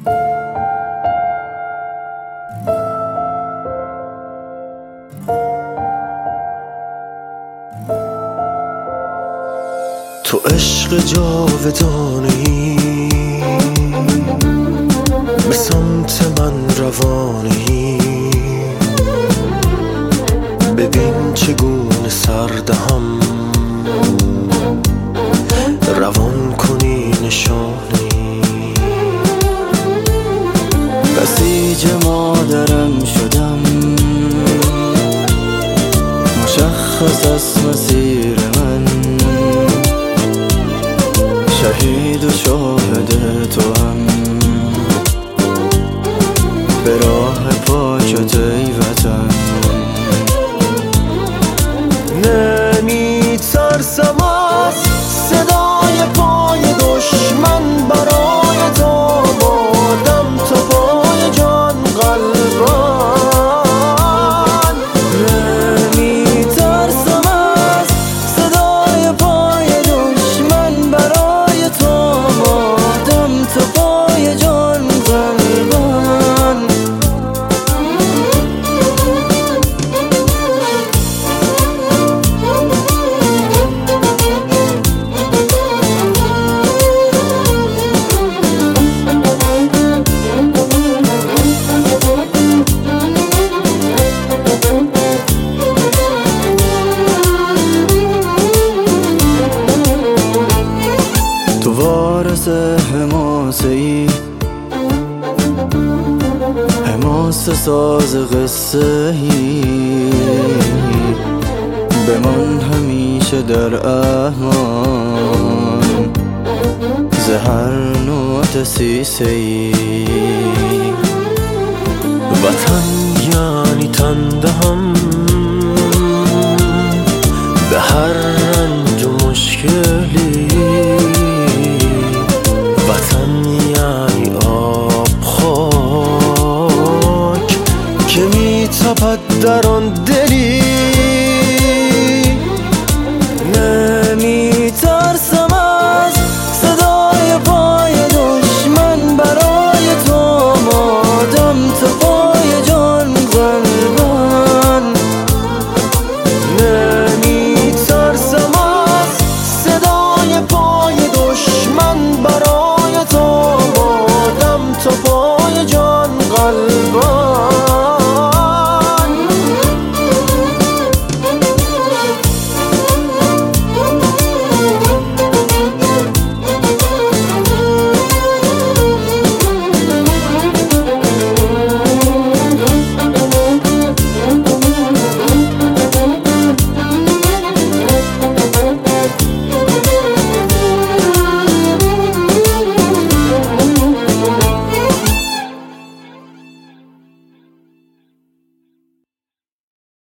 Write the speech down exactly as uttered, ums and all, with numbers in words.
تو عشق جاودانی به سمت من روانی، ببین چگونه سردهم روان کنی نشانی. بسیج مادرم شدم، مشخص است مسیر من، شهید و شاهد تو هم به راه پاکت ای وطن. نمی ترسم از صدای پای دشمن، برای تو بادم تو پای جان قلبان. نمی ترسم از صدای پای دشمن، برای تو بادم تو پای جان قلبان. تو وارث حماسه ای، حماسه ساز قصه ای، بمان همیشه در امان زهر نوت سیسه ای. وطن یعنی تندهم به هر رنج و مشکل،